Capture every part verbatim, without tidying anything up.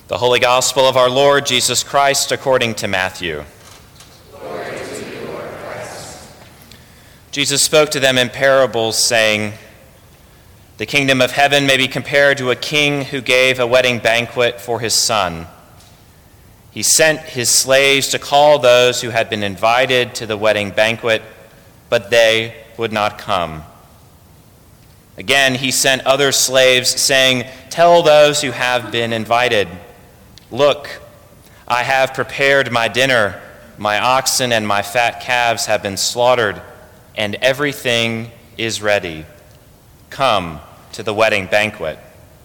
The Holy Gospel of our Lord Jesus Christ according to Matthew. Glory to you, Lord Christ. Jesus spoke to them in parables, saying, "The kingdom of heaven may be compared to a king who gave a wedding banquet for his son. He sent his slaves to call those who had been invited to the wedding banquet, but they would not come. Again, he sent other slaves, saying, 'Tell those who have been invited, look, I have prepared my dinner. My oxen and my fat calves have been slaughtered, and everything is ready. Come to the wedding banquet.'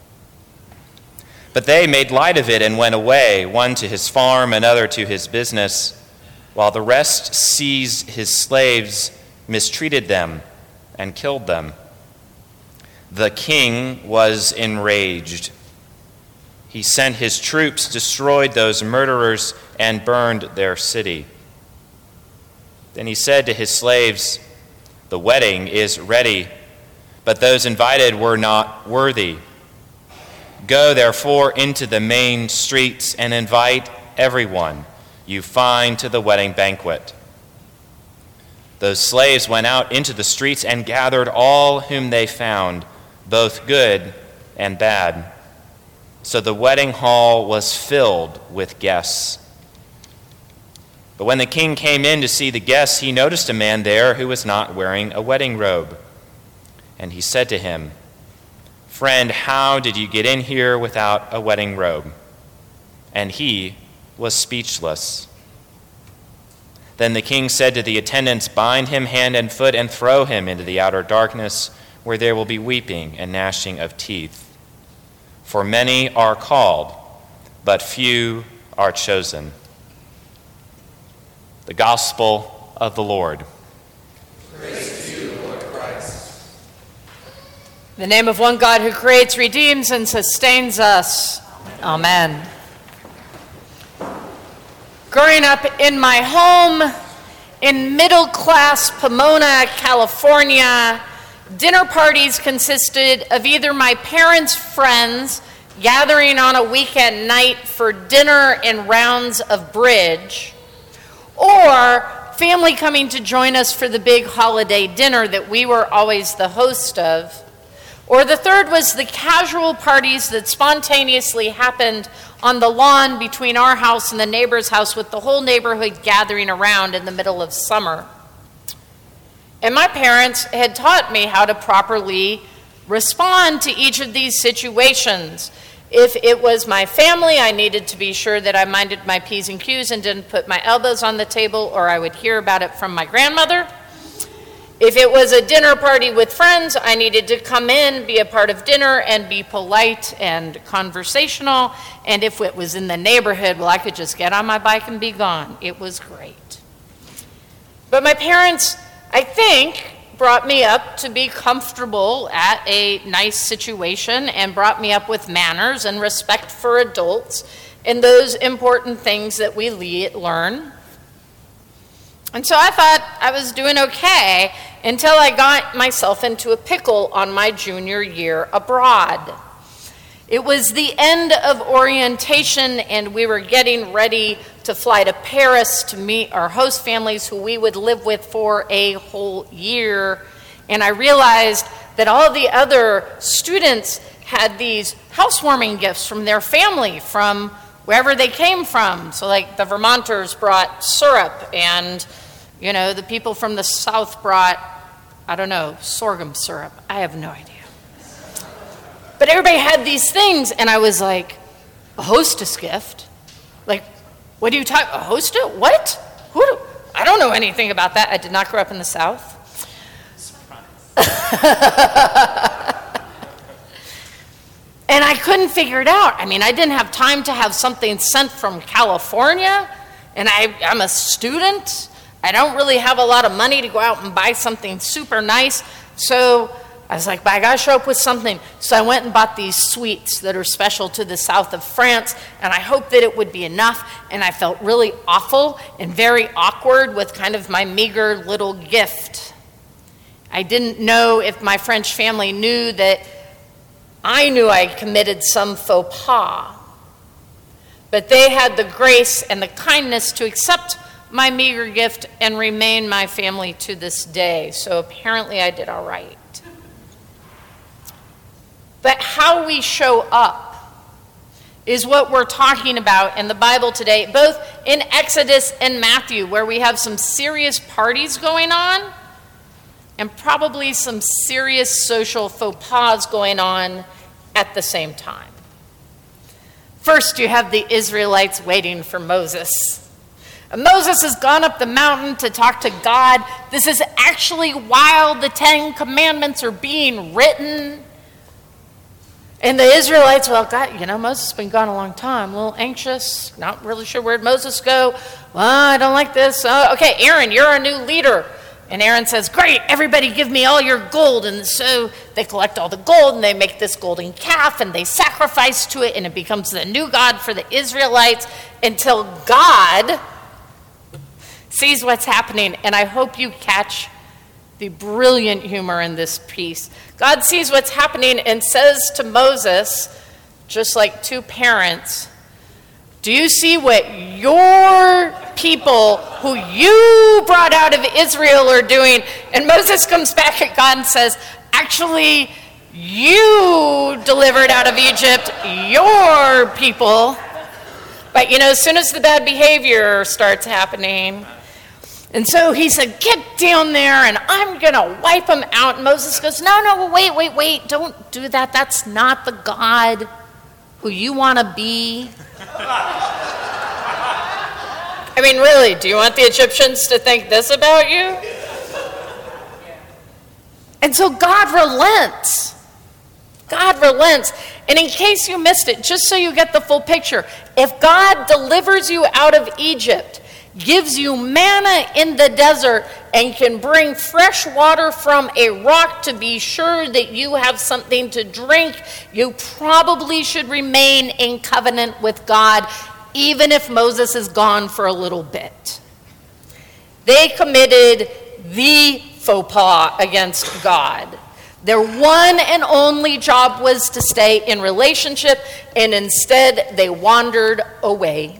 But they made light of it and went away, one to his farm, another to his business, while the rest seized his slaves, mistreated them, and killed them. The king was enraged. He sent his troops, destroyed those murderers, and burned their city. Then he said to his slaves, 'The wedding is ready, but those invited were not worthy. Go therefore into the main streets and invite everyone you find to the wedding banquet.' Those slaves went out into the streets and gathered all whom they found, both good and bad. So the wedding hall was filled with guests. But when the king came in to see the guests, he noticed a man there who was not wearing a wedding robe. And he said to him, 'Friend, how did you get in here without a wedding robe?' And he was speechless. Then the king said to the attendants, 'Bind him hand and foot and throw him into the outer darkness, where there will be weeping and gnashing of teeth. For many are called, but few are chosen.'" The Gospel of the Lord. Praise to you, Lord Christ. In the name of one God who creates, redeems, and sustains us. Amen. Growing up in my home in middle-class Pomona, California, dinner parties consisted of either my parents' friends gathering on a weekend night for dinner and rounds of bridge, or family coming to join us for the big holiday dinner that we were always the host of. Or the third was the casual parties that spontaneously happened on the lawn between our house and the neighbor's house, with the whole neighborhood gathering around in the middle of summer. And my parents had taught me how to properly respond to each of these situations. If it was my family, I needed to be sure that I minded my P's and Q's and didn't put my elbows on the table, or I would hear about it from my grandmother. If it was a dinner party with friends, I needed to come in, be a part of dinner, and be polite and conversational. And if it was in the neighborhood, well, I could just get on my bike and be gone. It was great. But my parents, I think, brought me up to be comfortable at a nice situation and brought me up with manners and respect for adults and those important things that we le- learn. And so I thought I was doing okay until I got myself into a pickle on my junior year abroad. It was the end of orientation, and we were getting ready to fly to Paris to meet our host families who we would live with for a whole year. And I realized that all the other students had these housewarming gifts from their family, from wherever they came from. So like the Vermonters brought syrup, and you know, the people from the South brought, I don't know, sorghum syrup. I have no idea. But everybody had these things, and I was like, a hostess gift? Like, what do you talk, a hostess? What? Who do, I don't know anything about that. I did not grow up in the South. And I couldn't figure it out. I mean, I didn't have time to have something sent from California, and I, I'm a student. I don't really have a lot of money to go out and buy something super nice. So I was like, but I gotta show up with something. So I went and bought these sweets that are special to the south of France, and I hoped that it would be enough. And I felt really awful and very awkward with kind of my meager little gift. I didn't know if my French family knew that I knew I committed some faux pas. but they had the grace and the kindness to accept my meager gift and remain my family to this day. So apparently I did all right. But how we show up is what we're talking about in the Bible today, both in Exodus and Matthew, where we have some serious parties going on and probably some serious social faux pas going on at the same time. First, you have the Israelites waiting for Moses. And Moses has gone up the mountain to talk to God. This is actually while the Ten Commandments are being written. And the Israelites, well, God, you know, Moses has been gone a long time, a little anxious, not really sure where'd Moses go. Well, I don't like this. Uh, okay, Aaron, you're our new leader. And Aaron says, great, everybody give me all your gold. And so they collect all the gold and they make this golden calf and they sacrifice to it and it becomes the new God for the Israelites until God sees what's happening. And I hope you catch the brilliant humor in this piece. God sees what's happening and says to Moses, just like two parents, do you see what your people who you brought out of Israel are doing? And Moses comes back at God and says, actually, you delivered out of Egypt your people. But, you know, as soon as the bad behavior starts happening, and so he said, get down there and I'm going to wipe them out. And Moses goes, no, no, wait, wait, wait. Don't do that. That's not the God who you want to be. I mean, really, do you want the Egyptians to think this about you? And so God relents. God relents. And in case you missed it, just so you get the full picture, if God delivers you out of Egypt, gives you manna in the desert, and can bring fresh water from a rock to be sure that you have something to drink, you probably should remain in covenant with God, even if Moses is gone for a little bit. They committed the faux pas against God. Their one and only job was to stay in relationship, and instead they wandered away.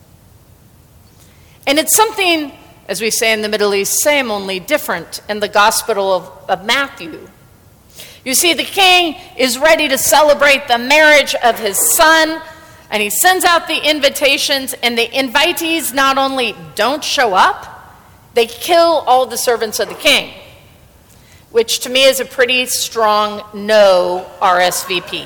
And it's something, as we say in the Middle East, same, only different in the Gospel of, of Matthew. You see, the king is ready to celebrate the marriage of his son, and he sends out the invitations, and the invitees not only don't show up, they kill all the servants of the king, which to me is a pretty strong no R S V P.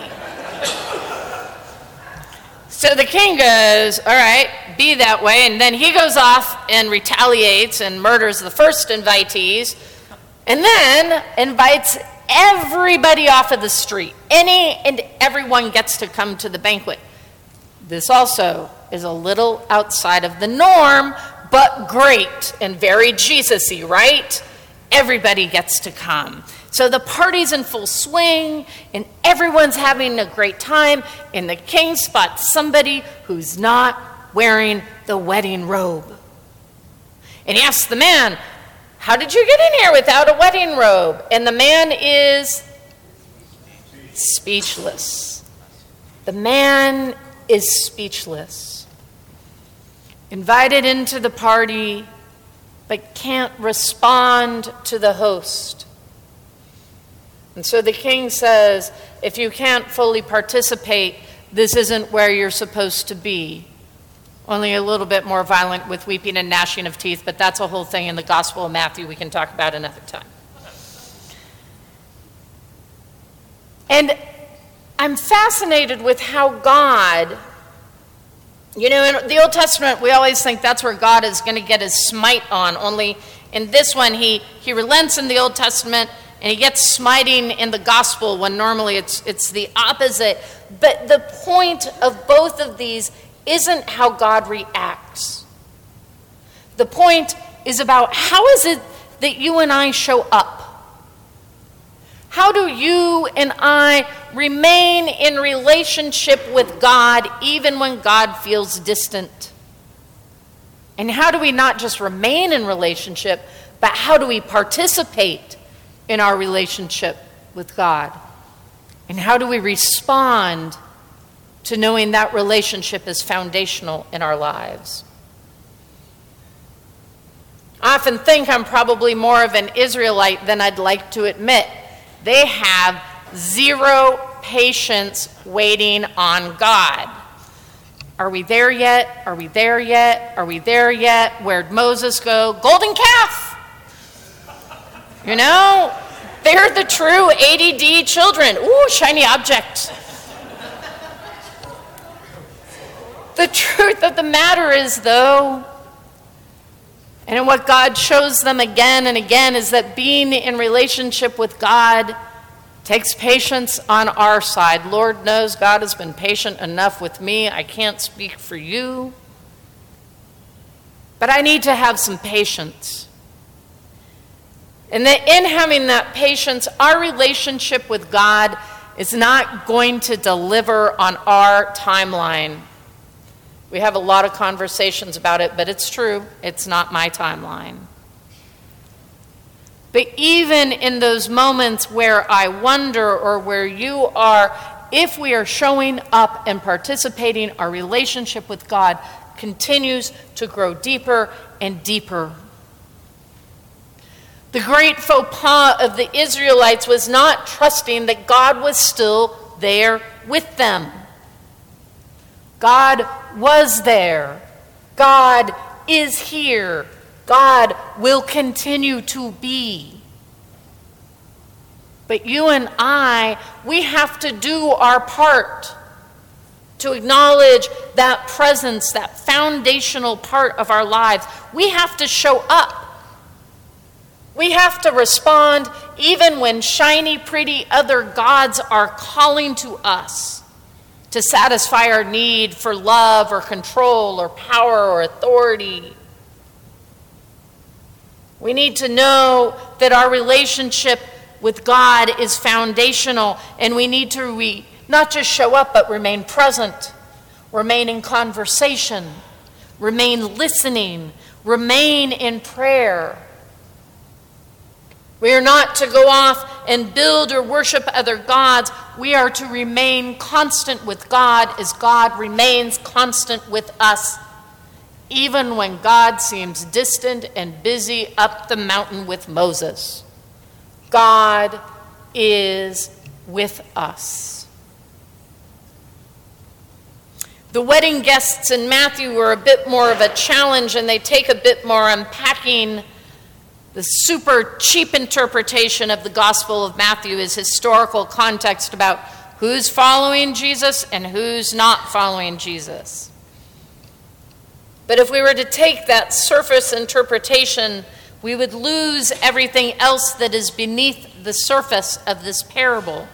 So the king goes, all right, be that way, and then he goes off and retaliates and murders the first invitees, and then invites everybody off of the street. Any and everyone gets to come to the banquet. This also is a little outside of the norm, but great and very Jesus-y, right? Everybody gets to come. So the party's in full swing, and everyone's having a great time, and the king spots somebody who's not wearing the wedding robe. And he asks the man, how did you get in here without a wedding robe? And the man is speechless. The man is speechless. Invited into the party, but can't respond to the host. And so the king says, if you can't fully participate, this isn't where you're supposed to be. Only a little bit more violent with weeping and gnashing of teeth, but that's a whole thing in the Gospel of Matthew we can talk about another time. And I'm fascinated with how God, you know, in the Old Testament, we always think that's where God is going to get his smite on. Only in this one, he, he relents in the Old Testament, and he gets smiting in the gospel when normally it's, it's the opposite. But the point of both of these isn't how God reacts. The point is about how is it that you and I show up? How do you and I remain in relationship with God even when God feels distant? And how do we not just remain in relationship, but how do we participate in our relationship with God? And how do we respond to knowing that relationship is foundational in our lives. I often think I'm probably more of an Israelite than I'd like to admit. They have zero patience waiting on God. Are we there yet? Are we there yet? Are we there yet? Where'd Moses go? Golden calf! You know, they're the true A D D children. Ooh, shiny object. The truth of the matter is, though, and what God shows them again and again, is that being in relationship with God takes patience on our side. Lord knows God has been patient enough with me. I can't speak for you. But I need to have some patience. And that in having that patience, our relationship with God is not going to deliver on our timeline. We have a lot of conversations about it, but it's true. It's not my timeline. But even in those moments where I wonder, or where you are, if we are showing up and participating, our relationship with God continues to grow deeper and deeper. The great faux pas of the Israelites was not trusting that God was still there with them. God was there. God is here. God will continue to be. But you and I, we have to do our part to acknowledge that presence, that foundational part of our lives. We have to show up. We have to respond even when shiny, pretty other gods are calling to us to satisfy our need for love or control or power or authority. We need to know that our relationship with God is foundational, and we need to re- not just show up, but remain present, remain in conversation, remain listening, remain in prayer. We are not to go off and build or worship other gods. We are to remain constant with God as God remains constant with us, even when God seems distant and busy up the mountain with Moses. God is with us. The wedding guests in Matthew were a bit more of a challenge, and they take a bit more unpacking. The super cheap interpretation of the Gospel of Matthew is historical context about who's following Jesus and who's not following Jesus. But if we were to take that surface interpretation, we would lose everything else that is beneath the surface of this parable.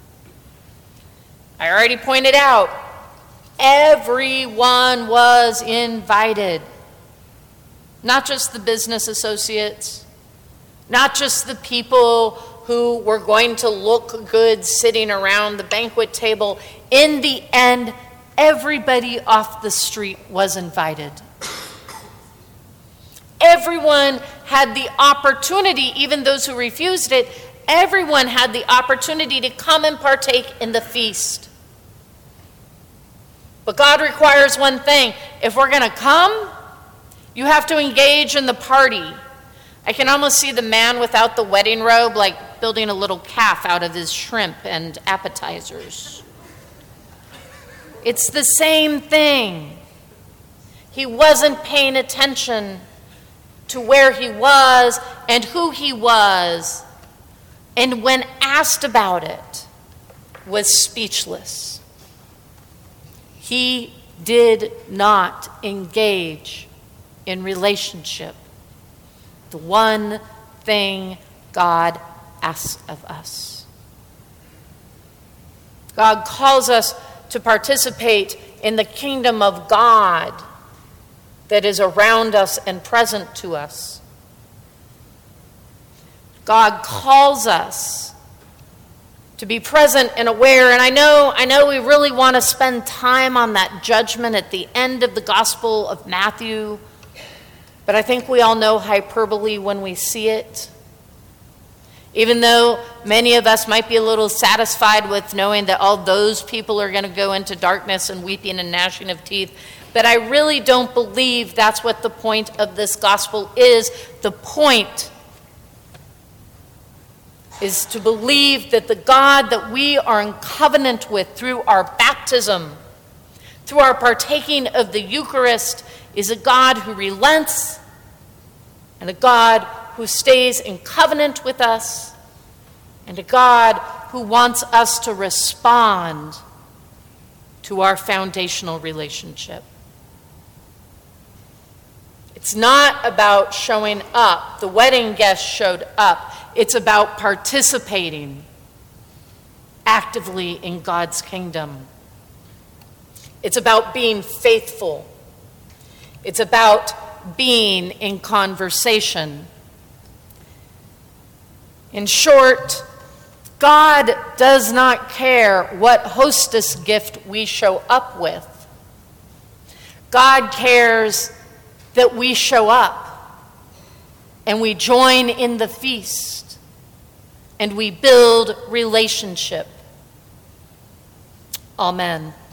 I already pointed out, everyone was invited. Not just the business associates, not just the people who were going to look good sitting around the banquet table. In the end, everybody off the street was invited. Everyone had the opportunity, even those who refused it, everyone had the opportunity to come and partake in the feast. But God requires one thing. If we're going to come, you have to engage in the party. I can almost see the man without the wedding robe like building a little calf out of his shrimp and appetizers. It's the same thing. He wasn't paying attention to where he was and who he was, and when asked about it, was speechless. He did not engage in relationship. The one thing God asks of us. God calls us to participate in the kingdom of God that is around us and present to us. God calls us to be present and aware. And I know, I know we really want to spend time on that judgment at the end of the Gospel of Matthew, but I think we all know hyperbole when we see it. Even though many of us might be a little satisfied with knowing that all those people are going to go into darkness and weeping and gnashing of teeth, but I really don't believe that's what the point of this gospel is. The point is to believe that the God that we are in covenant with through our baptism, through our partaking of the Eucharist, is a God who relents and a God who stays in covenant with us, and a God who wants us to respond to our foundational relationship. It's not about showing up. The wedding guests showed up. It's about participating actively in God's kingdom. It's about being faithful. It's about being in conversation. In short, God does not care what hostess gift we show up with. God cares that we show up and we join in the feast and we build relationship. Amen.